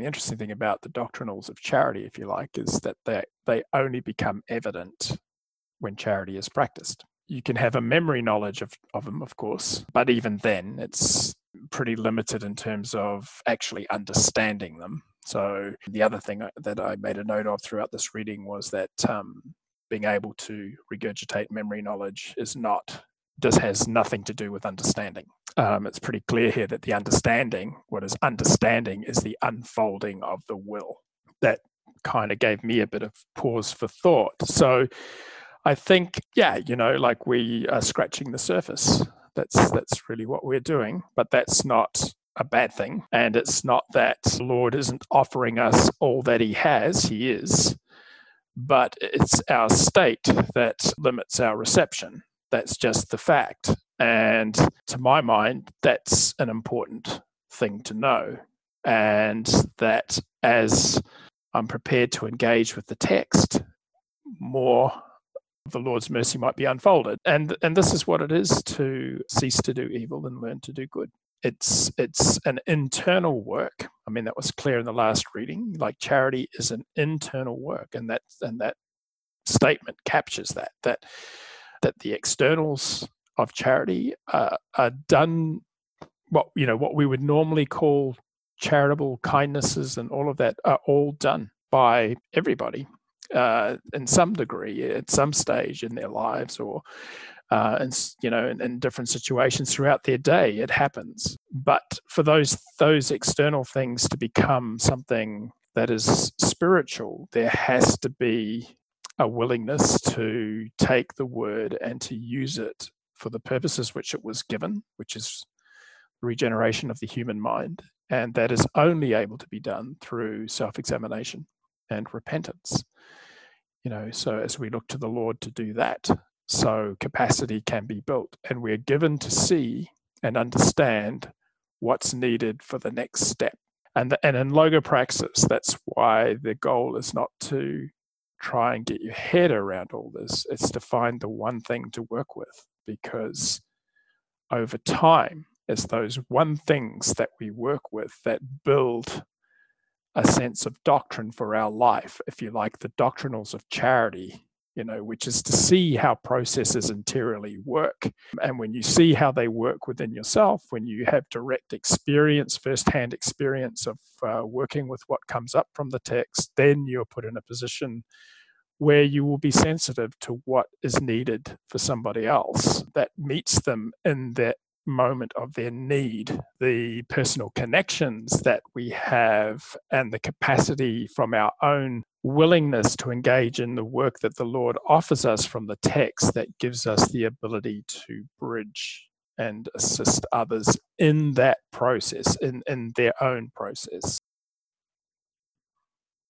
The interesting thing about the doctrinals of charity, if you like, is that they only become evident when charity is practiced. You can have a memory knowledge of them, of course, but even then it's pretty limited in terms of actually understanding them. So the other thing that I made a note of throughout this reading was that being able to regurgitate memory knowledge has nothing to do with understanding. It's pretty clear here that what is understanding is the unfolding of the will. That kind of gave me a bit of pause for thought. So I think, like we are scratching the surface. That's really what we're doing, but that's not a bad thing. And it's not that the Lord isn't offering us all that he has, he is, but it's our state that limits our reception. That's just the fact. And to my mind, that's an important thing to know. And that as I'm prepared to engage with the text, more of the Lord's mercy might be unfolded. And this is what it is to cease to do evil and learn to do good. It's an internal work. I mean, that was clear in the last reading. Like, charity is an internal work, and that statement captures that the externals of charity are done, what we would normally call charitable kindnesses, and all of that are all done by everybody in some degree, at some stage in their lives, or in different situations throughout their day. It happens. But for those external things to become something that is spiritual, there has to be a willingness to take the word and to use it for the purposes which it was given, which is regeneration of the human mind. And that is only able to be done through self-examination and repentance. So as we look to the Lord to do that, so capacity can be built, and we're given to see and understand what's needed for the next step. And in logopraxis, that's why the goal is not to try and get your head around all this. It's to find the one thing to work with, because over time, it's those one things that we work with that build a sense of doctrine for our life, if you like, the doctrinals of charity, which is to see how processes interiorly work. And when you see how they work within yourself, when you have direct experience, firsthand experience of working with what comes up from the text, then you're put in a position where you will be sensitive to what is needed for somebody else that meets them in that moment of their need. The personal connections that we have and the capacity from our own willingness to engage in the work that the Lord offers us from the text, that gives us the ability to bridge and assist others in that process, in their own process.